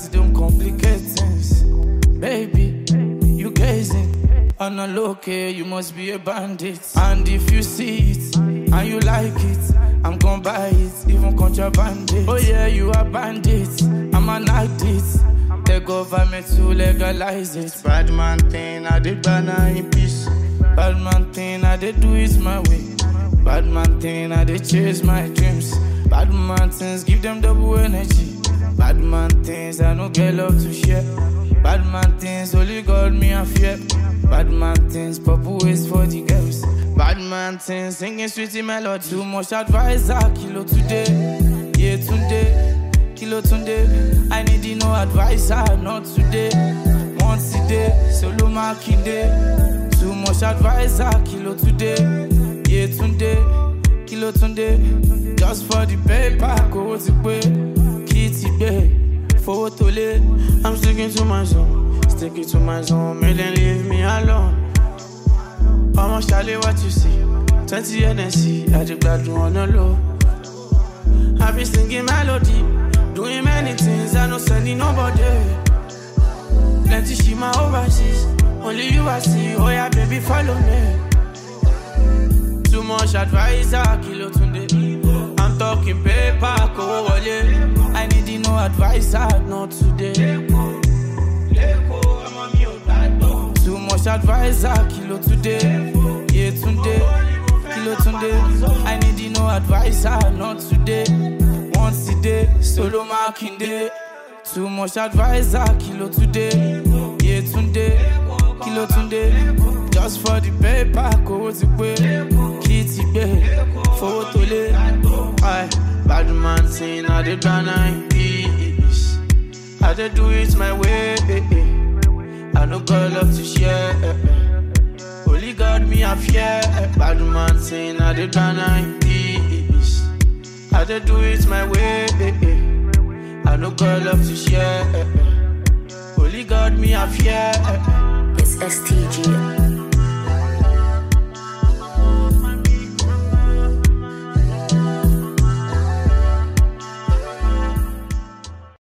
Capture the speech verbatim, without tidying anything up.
don't complicate things. Baby, you gazing on a low key, you must be a bandit. And if you see it and you like it, I'm gon' buy it, even contraband it. Oh yeah, you are bandit, I'm an addict. The government to legalize it. Bad man thing, I did banana in peace. Bad man thing, I did do it my way. Bad man thing, I did chase my dreams. Bad man things, give them double energy. Bad man things, I don't get love to share. Bad man things, only God me a fear. Bad man things, purple ways for the girls. Bad man things, singing sweetie melody. Too much advisor, kilo today. Yeah, today. Kilo tunde, I need you no advisor, not today. Once a day, solo makinde. Too much advisor, kilo today. Yeah, tunde, kilo tunde. Just for the paper, go to pay. Kitty bay, for tole. I'm sticking to my zone, sticking to my zone. Make them leave me alone. How much Charlie, what you see? twenty N S C, I just got on the low. I be singing melody. Doing many things, I no sending nobody. Plenty shima overseas, only you I see. Oh yeah, baby, follow me. Too much advisor, kilo tunde. I'm talking paper, go wale. I need you no advisor, not today. Too much advisor, kilo today. Yeah, tunde, kilo tunde. I need you no advisor, not today. Once a day, solo marking day. Too much advisor, kilo today. Yeah, today, kilo today. Just for the paper, go to pay. Kitty bay, for tole. Aye, bad man saying I did banana in peace. I did do it my way. I no got love to share. Only God me a fear. Bad man saying I did banana in peace. I did do it my way. I no got love to share. Only God me a fear. It's S T G.